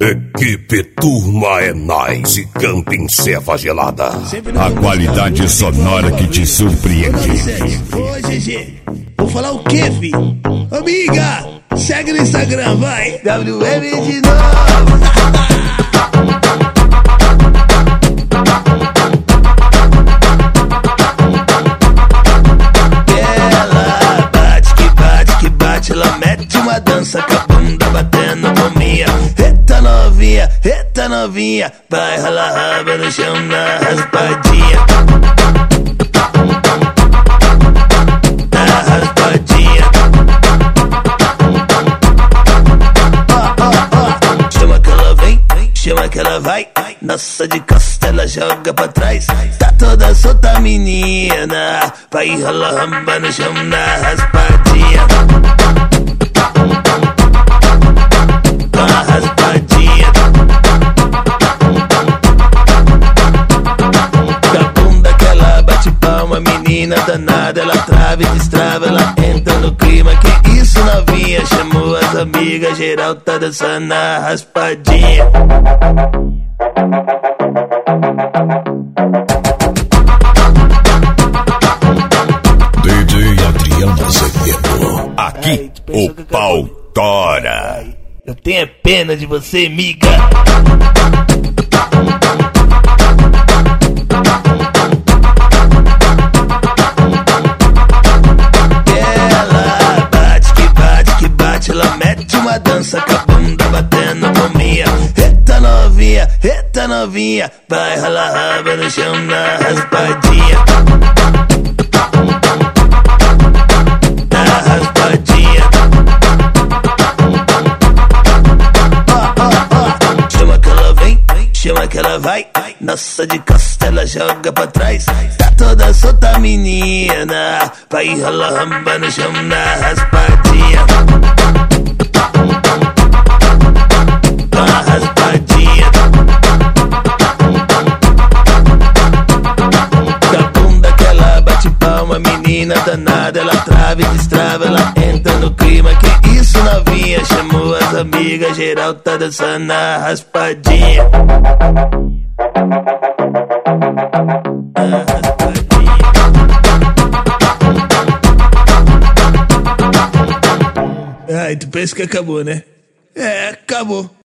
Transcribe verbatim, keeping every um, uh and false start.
Equipe Turma é Nice, Camping Ceva Gelada. A qualidade sonora que te surpreende. Ô, G G, vou falar o quê, fi? Amiga, segue no Instagram, vai. W M de novo. Ela bate que bate que bate, ela mete uma dança com a bunda batendo palminha. Eita novinha, eita novinha, vai rolar raba no chão na raspadinha. Na raspadinha. Ó, ó, ó, chama que ela vem, chama que ela vai. Nossa, de costa ela joga pra trás. Tá toda solta menina, vai rolar raba no chão na raspadinha. Raspadinha. Da bunda que ela bate palma, menina danada, ela trava e destrava, ela entra no clima. Que isso, novinha? Chamou as amigas, geral tá dançando na raspadinha. D J Adriano Azevedo. Aqui o pau tora. Eu tenho pena de você, miga. Ela bate que bate que bate, ela mete uma dança com a bunda batendo palminha. Eita novinha, eita novinha, vai rolar raba no chão na raspadinha. Na raspadinha. Chama que ela vai, nossa, de costa ela joga pra trás. Tá toda solta menina, vai rolar ramba no chão na raspadinha. Na raspadinha. Da bunda que ela bate palma, menina danada, ela trava e destrava, ela entra no clima. Que isso, novinha? Chamou as amigas, geral tá dançando na raspadinha. Ai, tu pensa que acabou, né? É, acabou.